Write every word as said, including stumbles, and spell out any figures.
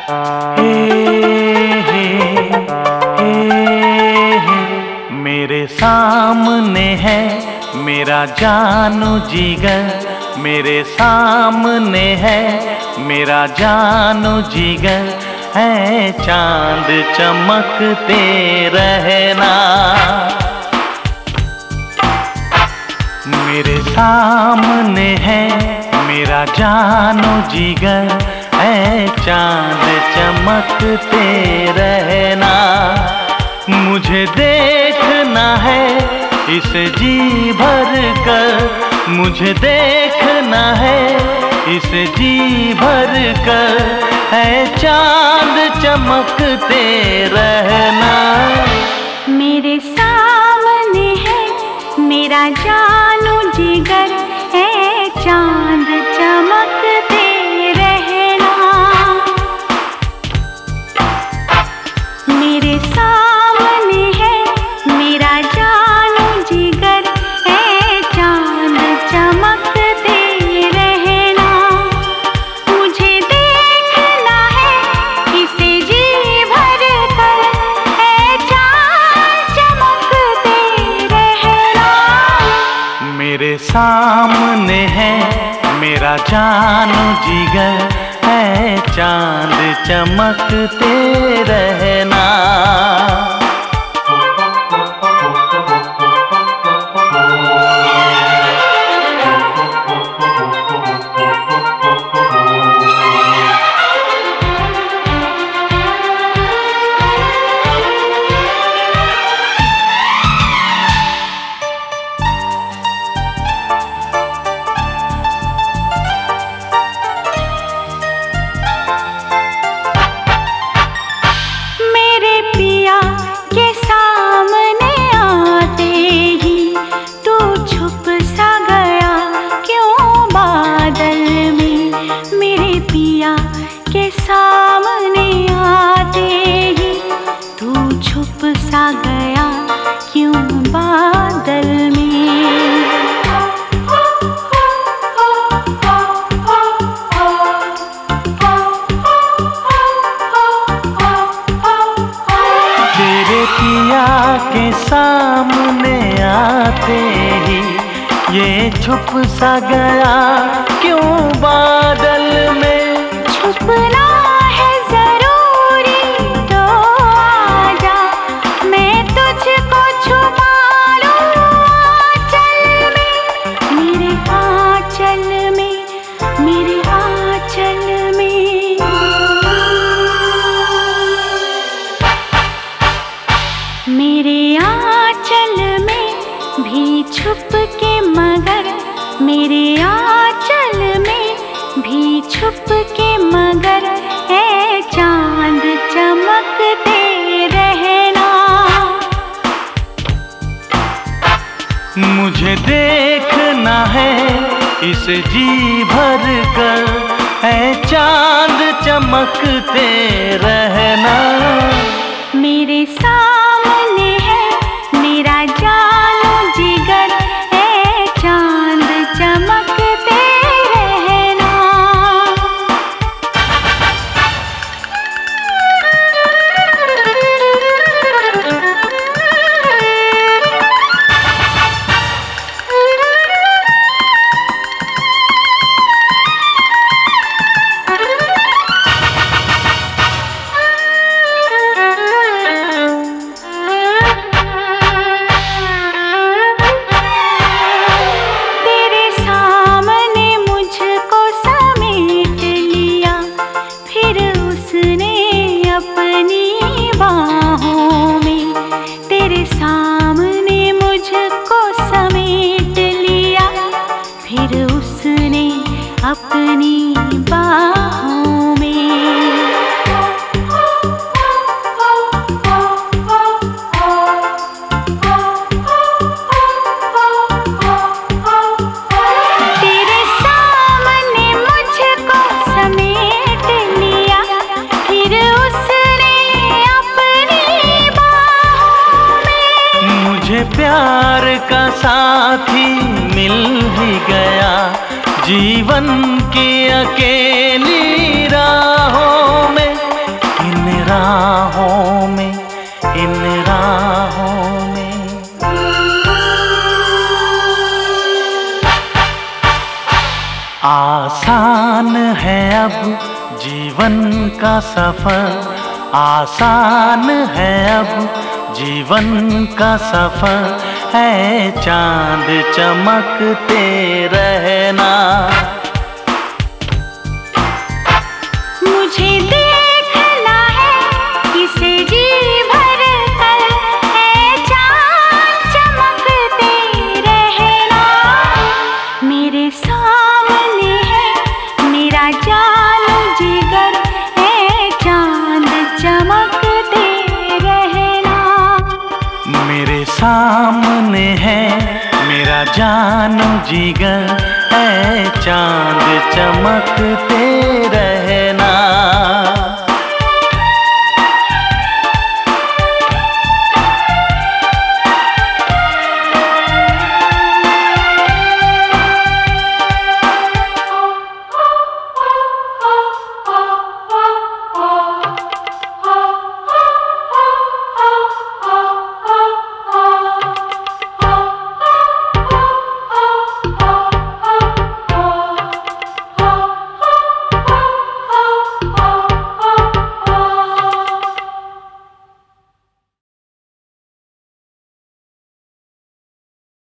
हे हे हे हे मेरे सामने है मेरा जानू जिगर, मेरे सामने है मेरा जानू जिगर, है चांद चमकते रहना। मेरे सामने है मेरा जानू जिगर, है चांद चमकते रहना। मुझे देखना है इसे जी भर कर, मुझे देखना है इसे जी भर कर, है चांद चमकते रहना। मेरे सामने है मेरा जानू जिगर, है चांद चमकते रहना। मेरे सामने है मेरा जानू जिगर, है चांद चमकते रहना। मुझे देखना है इसे जी भर कर, है चांद चमकते रहना। मेरे सामने है मेरा जानू जिगर, है चांद चमकते रहना। के सामने आते ही तू छुप सा गया क्यों बादल में। तेरे पिया के सामने आते ही ये छुप सा गया क्यों बादल में। छुपना है जरूरी तो आजा, मैं तुझको छुपा लूं आंचल में, मेरे आंचल में, मेरे आंचल में। मेरे आंचल में भी छुप के मगर, मेरे आंचल में भी छुप के मगर, है चांद चमकते रहना। मुझे देखना है इसे जी भर कर, है चांद चमकते रहना। मेरे सामने है मेरा जानू जिगर, है चांद चमकते रहना। सामने मुझको समेट लिया, फिर उसने अपनी बाहों में। तेरे सामने मुझको समेट लिया, फिर उसने अपनी बाहों में। मुझे प्यार का साथी मिल ही गया, जीवन की अकेली राहों में। आसान है अब जीवन का सफर, आसान है अब जीवन का सफर, है चांद चमकते रहना। मुझे देखना है किसे जी भर कर, है चांद चमकते रहना। मेरे सामने है मेरा जानो जिगर, है चांद चमकते रहना। मेरे सामने है मेरा जानो जिगर, है चांद चमकते